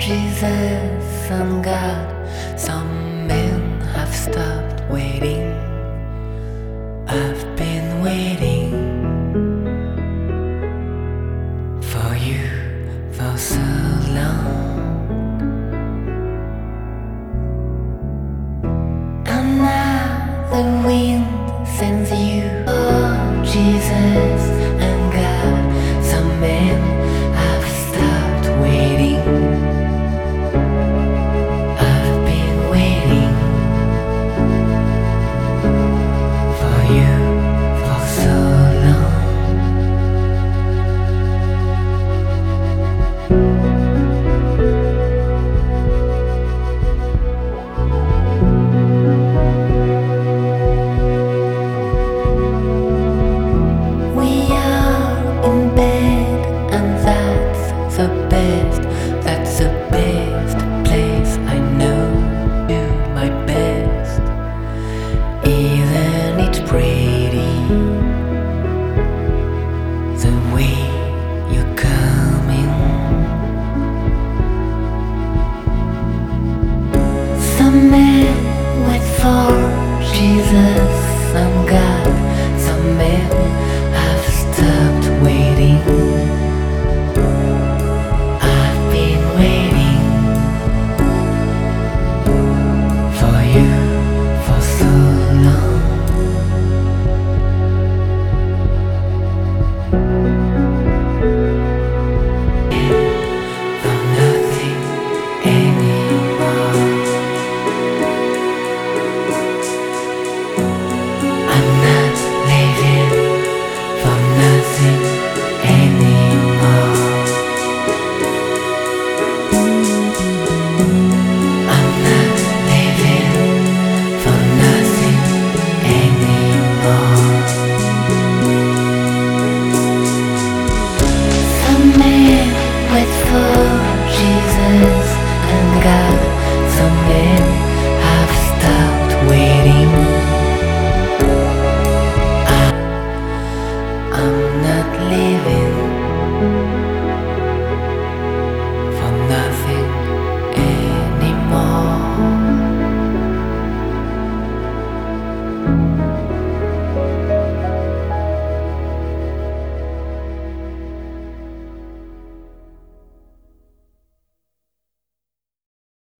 Jesus and God, some men have stopped waiting. I've been waiting for you for so long, and now the wind sends you. Oh, Jesus and God, some men have stopped waiting. I've been waiting for you for so long. We are in bed, and that's the best. That's the best place. I know you my best. Isn't it pretty the way you come?